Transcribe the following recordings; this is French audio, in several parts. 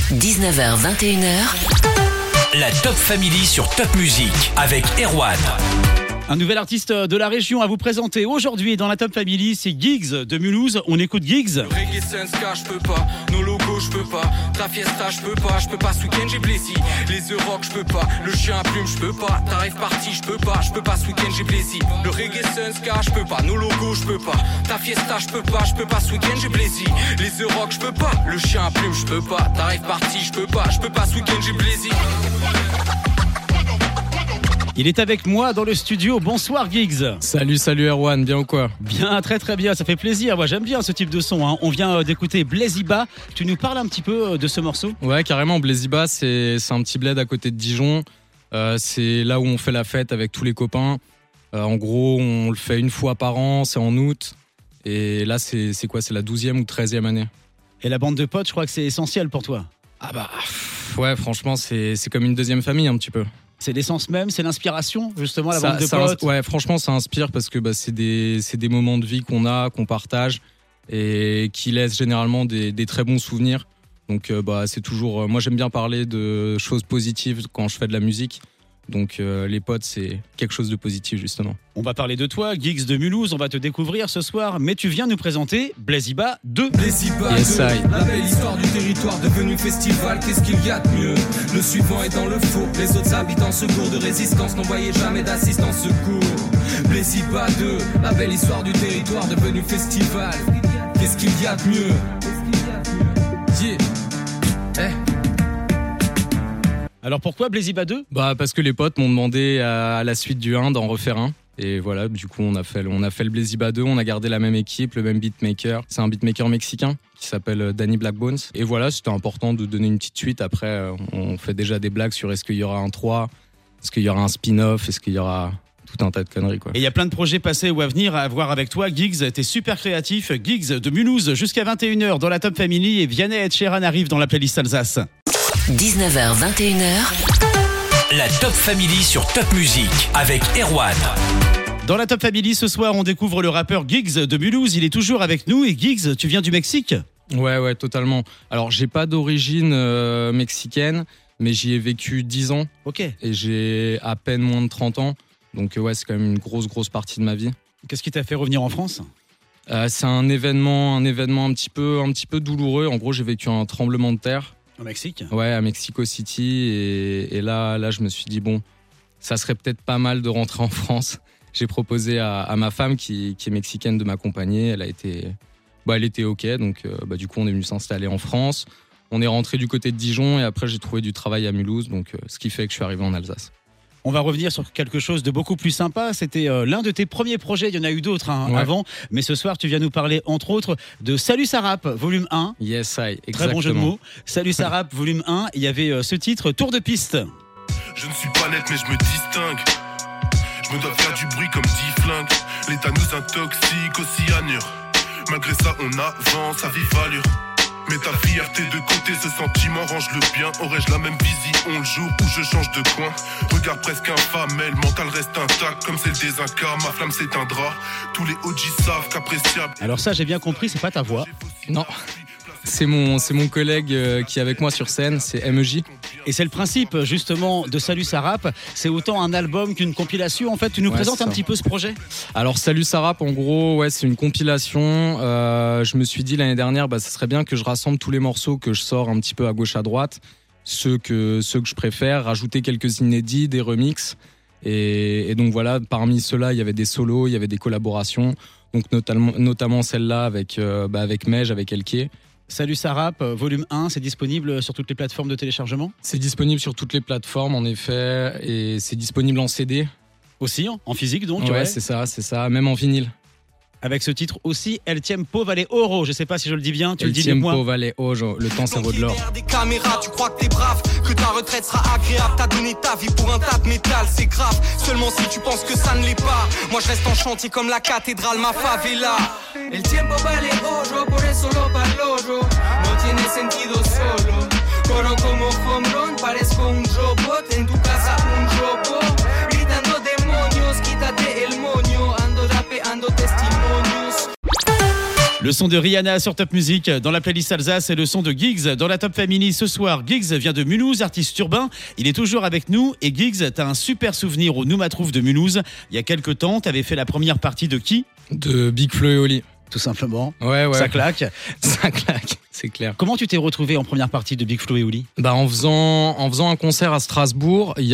19h, 21h. La Top Family sur Top Music avec Erwan. Un nouvel artiste de la région à vous présenter aujourd'hui dans la Top Family, c'est Giggs de Mulhouse. On écoute Giggs. Le reggae Sunska, je peux pas, nos logos, je peux pas, ta fiesta, je peux pas ce week-end, j'ai blessé. Les Euroc, je peux pas, le chien à plume, je peux pas, ta rêve party, je peux pas ce week-end, j'ai blessé. Le reggae Sunska, je peux pas, nos logos, je peux pas, ta fiesta, je peux pas ce week-end, j'ai blessé. Les Euroc, je peux pas, le chien à plume, je peux pas, ta rêve party, je peux pas ce week-end, j'ai blessé. Il est avec moi dans le studio. Bonsoir Giggs. Salut Erwan, bien ou quoi? Bien, très bien, ça fait plaisir. Moi j'aime bien ce type de son, hein. On vient d'écouter Blaziba. Tu nous parles un petit peu de ce morceau? Ouais, carrément. Blaziba, c'est un petit bled à côté de Dijon. C'est là où on fait la fête avec tous les copains. En gros, on le fait une fois par an, c'est en août. Et là, c'est quoi? C'est la 12e ou 13e année. Et la bande de potes, je crois que c'est essentiel pour toi. Ah bah, ouais, franchement, c'est comme une deuxième famille un petit peu. C'est l'essence même, c'est l'inspiration, justement, la bande de potes. Ouais, franchement, ça inspire parce que c'est des moments de vie qu'on partage et qui laissent généralement des très bons souvenirs. Donc, c'est toujours. Moi, j'aime bien parler de choses positives quand je fais de la musique. Donc, les potes, c'est quelque chose de positif, justement. On va parler de toi, Giggs de Mulhouse, on va te découvrir ce soir, mais tu viens nous présenter Blaziba 2. Blaziba Yes, 2, I. la belle histoire du territoire devenu festival, qu'est-ce qu'il y a de mieux? Le suivant est dans le faux, les autres habitants secours de résistance n'envoyaient jamais d'assistance secours. Blaziba 2, la belle histoire du territoire devenu festival, qu'est-ce qu'il y a de mieux? Yeah. Alors pourquoi Blaziba 2? Parce que les potes m'ont demandé à la suite du 1 d'en refaire un. Et voilà, du coup, on a fait le Blaziba 2, on a gardé la même équipe, le même beatmaker. C'est un beatmaker mexicain qui s'appelle Danny Blackbones. Et voilà, c'était important de donner une petite suite. Après, on fait déjà des blagues sur est-ce qu'il y aura un 3, est-ce qu'il y aura un spin-off, est-ce qu'il y aura tout un tas de conneries, quoi. Et il y a plein de projets passés ou à venir à voir avec toi, Giggs. T'es super créatif. Giggs de Mulhouse jusqu'à 21h dans la Top Family. Et Vianney et Sheeran arrivent dans la playlist Alsace. 19h, 21h. La Top Family sur Top Music avec Erwan. Dans la Top Family ce soir, on découvre le rappeur Giggs de Mulhouse. Il est toujours avec nous. Et Giggs, tu viens du Mexique? Ouais, totalement. Alors, j'ai pas d'origine mexicaine, mais j'y ai vécu 10 ans. Ok. Et j'ai à peine moins de 30 ans. Donc, ouais, c'est quand même une grosse partie de ma vie. Qu'est-ce qui t'a fait revenir en France? C'est un événement un petit peu douloureux. En gros, j'ai vécu un tremblement de terre. Au Mexique? Ouais, à Mexico City. Et là, je me suis dit, bon, ça serait peut-être pas mal de rentrer en France. J'ai proposé à ma femme, qui est mexicaine, de m'accompagner. Elle était OK. Donc, du coup, on est venu s'installer en France. On est rentré du côté de Dijon et après, j'ai trouvé du travail à Mulhouse. Donc, ce qui fait que je suis arrivé en Alsace. On va revenir sur quelque chose de beaucoup plus sympa. C'était l'un de tes premiers projets. Il y en a eu d'autres avant. Mais ce soir, tu viens nous parler, entre autres, de Salut ça rappe, volume 1. Yes, I, exactement. Très bon jeu de mots. Salut ça rappe, volume 1. Il y avait ce titre, Tour de piste. Je ne suis pas net, mais je me distingue. Je me dois faire du bruit comme 10 flingues. L'état nous intoxique au cyanure. Malgré ça, on avance à vive allure. Mais ta fierté de côté, ce sentiment range le bien. Aurais-je la même vision le jour où je change de coin? Regard presque infâme, mais le mental reste intact. Comme celle des Incas, ma flamme s'éteindra. Tous les OG savent qu'appréciable. Alors ça, j'ai bien compris, c'est pas ta voix. Non. C'est mon collègue qui est avec moi sur scène, c'est MEJ. Et c'est le principe justement de Salut ça rappe, c'est autant un album qu'une compilation. En fait, tu nous présentes un petit peu ce projet? Alors Salut ça rappe, en gros, ouais, c'est une compilation. Je me suis dit l'année dernière, ça serait bien que je rassemble tous les morceaux que je sors un petit peu à gauche à droite, ceux que je préfère, rajouter quelques inédits, des remixes. Et donc voilà, parmi ceux-là, il y avait des solos, il y avait des collaborations, donc notamment celle-là avec Mej, avec Elke. Salut ça rappe, volume 1, c'est disponible sur toutes les plateformes de téléchargement? C'est disponible sur toutes les plateformes, en effet, et c'est disponible en CD. Aussi, en physique donc? Ouais, c'est ça, même en vinyle. Avec ce titre aussi, El Tiempo Vale Oro. Je sais pas si je le dis bien, tu le dis mieux que moi. El Tiempo Vale Oro, le temps ça vaut de l'or. Des caméras, tu crois que t'es brave, que ta retraite sera agréable. T'as donné ta vie pour un tas de métal, c'est grave. Seulement si tu penses que ça ne l'est pas. Moi je reste en chantier comme la cathédrale, ma favela. El tiempo vale oro, por eso lo valoro. No tiene sentido solo. Corro como home run, parezco un robot. En tu casa un robot. Gritando demonios, quítate el moño. Ando rapeando testimonios. Le son de Rihanna sur Top Music. Dans la playlist Alsace, c'est le son de Giggs. Dans la Top Family ce soir, Giggs vient de Mulhouse, artiste urbain. Il est toujours avec nous. Et Giggs, t'as un super souvenir au Noumatrouve de Mulhouse. Il y a quelques temps, t'avais fait la première partie de qui ? De Big Flo et Oli. Tout simplement. Ouais. Ça claque. Ça claque, c'est clair. Comment tu t'es retrouvé en première partie de Big Flo et Oli ? En faisant un concert à Strasbourg, il y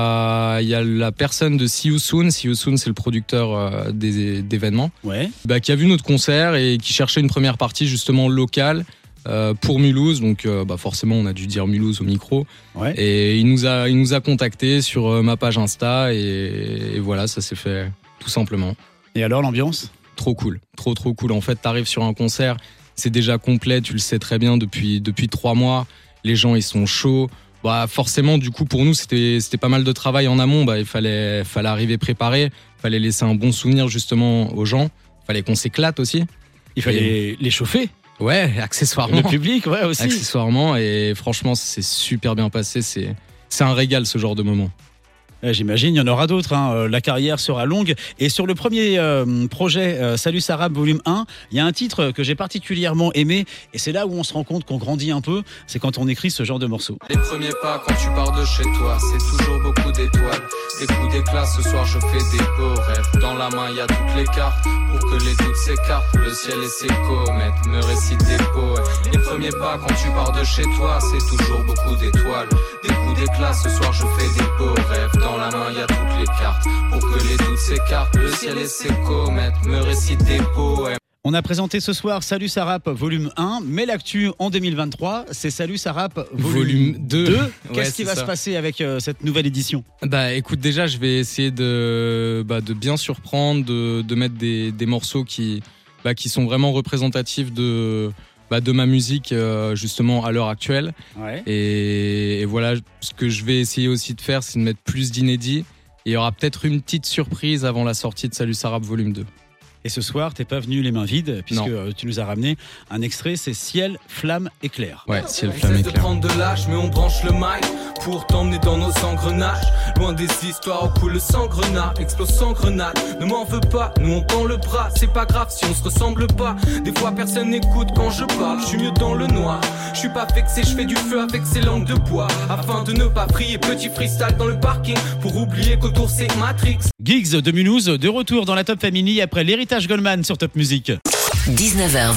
a la personne de See You Soon. See You Soon, c'est le producteur d'événements. Ouais. Qui a vu notre concert et qui cherchait une première partie justement locale pour Mulhouse. Donc forcément, on a dû dire Mulhouse au micro. Ouais. Et il nous a contactés sur ma page Insta et voilà, ça s'est fait tout simplement. Et alors, l'ambiance ? Trop cool, trop cool. En fait, t'arrives sur un concert, c'est déjà complet, tu le sais très bien depuis 3 mois. Les gens, ils sont chauds. Forcément, du coup, pour nous, c'était pas mal de travail en amont. Il fallait arriver préparé, fallait laisser un bon souvenir justement aux gens. Fallait qu'on s'éclate aussi. Il fallait les chauffer. Ouais, accessoirement. Le public, ouais, aussi. Accessoirement, et franchement, c'est super bien passé. C'est un régal ce genre de moment. J'imagine, il y en aura d'autres. La carrière sera longue. Et sur le premier projet, Salut Sarah, volume 1, il y a un titre que j'ai particulièrement aimé. Et c'est là où on se rend compte qu'on grandit un peu. C'est quand on écrit ce genre de morceau. Les premiers pas quand tu pars de chez toi, c'est toujours beaucoup d'étoiles. Des coups d'éclat, ce soir je fais des beaux rêves. Dans la main, il y a toutes les cartes pour que les doutes s'écartent. Le ciel et ses comètes me récitent des poèmes. Les premiers pas quand tu pars de chez toi, c'est toujours beaucoup d'étoiles. Des coups d'éclat, ce soir je fais des beaux rêves. Dans la main, il y a toutes les cartes pour que les doutes s'écartent. Le ciel et ses comètes me récitent des poèmes. On a présenté ce soir Salut Sarap volume 1, mais l'actu en 2023, c'est Salut Sarap volume 2. Qu'est-ce qui va se passer avec cette nouvelle édition ? Écoute, déjà, je vais essayer de bien surprendre, de mettre des morceaux qui sont vraiment représentatifs de ma musique justement à l'heure actuelle. Ouais. Et voilà, ce que je vais essayer aussi de faire, c'est de mettre plus d'inédits. Et il y aura peut-être une petite surprise avant la sortie de Salut Sarap volume 2. Et ce soir, t'es pas venu les mains vides, puisque tu nous as ramené un extrait, c'est Ciel, Flamme, Éclair. Ouais, Ciel, Flamme, Éclair. De prendre de l'âge, mais on branche le mic pour t'emmener dans nos engrenages. Loin des histoires où coule le sang grenade, explose sans grenade. Ne m'en veux pas, nous on tend le bras. C'est pas grave si on se ressemble pas. Des fois personne n'écoute quand je parle, je suis mieux dans le noir. Je suis pas vexé, je fais du feu avec ces langues de bois. Afin de ne pas prier, petit freestyle dans le parking. Pour oublier qu'autour c'est Matrix. Giggs de Mulhouse, de retour dans la Top Family après l'héritage Goldman sur Top Music. 19h,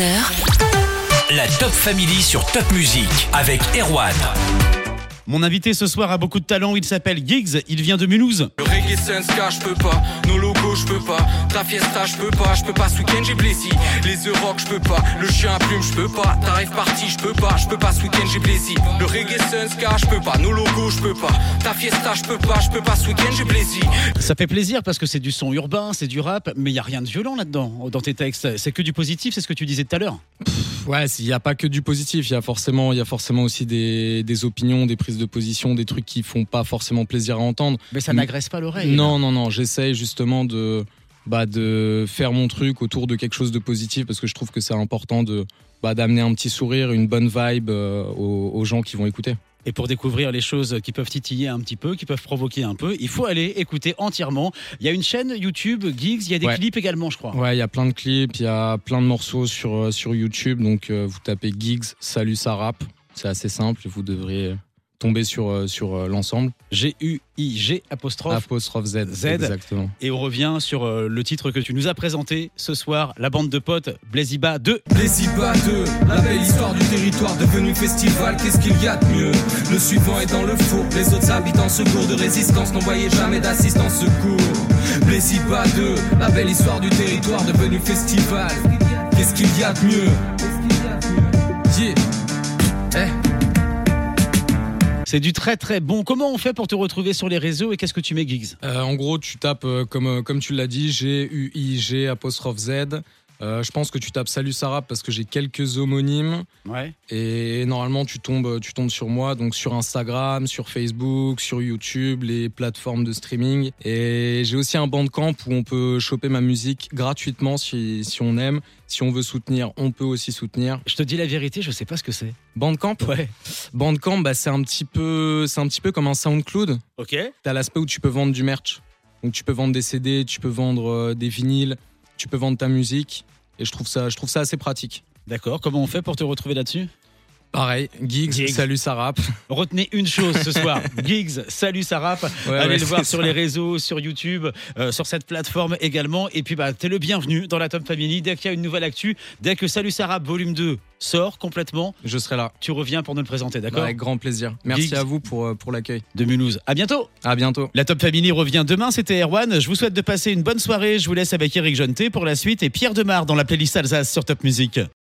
21h. La Top Family sur Top Music avec Erwan. Mon invité ce soir a beaucoup de talent, il s'appelle Giggs, il vient de Mulhouse. Le reggae Senska, je peux pas. Nos logos, je peux pas. Ta fiesta, je peux pas. Je peux pas ce week-end, j'ai blessé. Les The Rock, je peux pas. Le chien à plume, je peux pas. Ta rêve party, je peux pas. Je peux pas ce week-end, j'ai blessé. Le reggae Senska, je peux pas. Nos logos, je peux pas. Ta fiesta, je peux pas. Je peux pas ce week-end, j'ai blessé. Ça fait plaisir parce que c'est du son urbain, c'est du rap, mais il n'y a rien de violent là-dedans, dans tes textes. C'est que du positif, c'est ce que tu disais tout à l'heure. Ouais, il n'y a pas que du positif, il y a forcément aussi des opinions, des prises de position, des trucs qui font pas forcément plaisir à entendre. Mais ça n'agresse pas l'oreille. Non, j'essaye justement de faire mon truc autour de quelque chose de positif parce que je trouve que c'est important d'amener un petit sourire, une bonne vibe aux gens qui vont écouter. Et pour découvrir les choses qui peuvent titiller un petit peu, qui peuvent provoquer un peu, il faut aller écouter entièrement. Il y a une chaîne YouTube, Giggs, il y a des clips également, je crois. Ouais, il y a plein de clips, il y a plein de morceaux sur YouTube. Donc vous tapez Giggs, Salut Sarap, c'est assez simple, vous devrez tomber sur l'ensemble. G-U-I-G apostrophe Z. Exactement. Et on revient sur le titre que tu nous as présenté ce soir, la bande de potes, Blaziba 2. Blaziba 2, la belle histoire du territoire devenu festival, qu'est-ce qu'il y a de mieux? Le suivant est dans le four, les autres habitants secours de résistance n'envoyaient jamais d'assistance secours. Blaziba 2, la belle histoire du territoire devenu festival, qu'est-ce qu'il y a de mieux? C'est du très très bon. Comment on fait pour te retrouver sur les réseaux et qu'est-ce que tu mets, Giggs ? En gros, tu tapes, comme tu l'as dit, G-U-I-G apostrophe Z. Je pense que tu tapes Salut Sarap parce que j'ai quelques homonymes. Ouais. Et normalement, tu tombes sur moi, donc sur Instagram, sur Facebook, sur YouTube, les plateformes de streaming. Et j'ai aussi un Bandcamp où on peut choper ma musique gratuitement si on aime. Si on veut soutenir, on peut aussi soutenir. Je te dis la vérité, je sais pas ce que c'est. Bandcamp ? Ouais. Bandcamp, c'est un petit peu comme un SoundCloud. Ok. T'as l'aspect où tu peux vendre du merch. Donc tu peux vendre des CD, tu peux vendre des vinyles, tu peux vendre ta musique. Et je trouve ça assez pratique. D'accord, comment on fait pour te retrouver là-dessus ? Pareil, Giggs, salut ça rappe. Retenez une chose ce soir, Giggs, salut ça rappe. Allez le voir sur les réseaux, sur YouTube, sur cette plateforme également. Et puis t'es le bienvenu dans la Top Family. Dès qu'il y a une nouvelle actu, dès que Salut ça rappe volume 2 sort complètement, je serai là. Tu reviens pour nous le présenter, d'accord ? Avec grand plaisir. Merci Giggs à vous pour l'accueil. De Mulhouse. À bientôt. À bientôt. La Top Family revient demain, c'était Erwan. Je vous souhaite de passer une bonne soirée. Je vous laisse avec Eric Jeuneté pour la suite et Pierre Demar dans la playlist Alsace sur Top Music.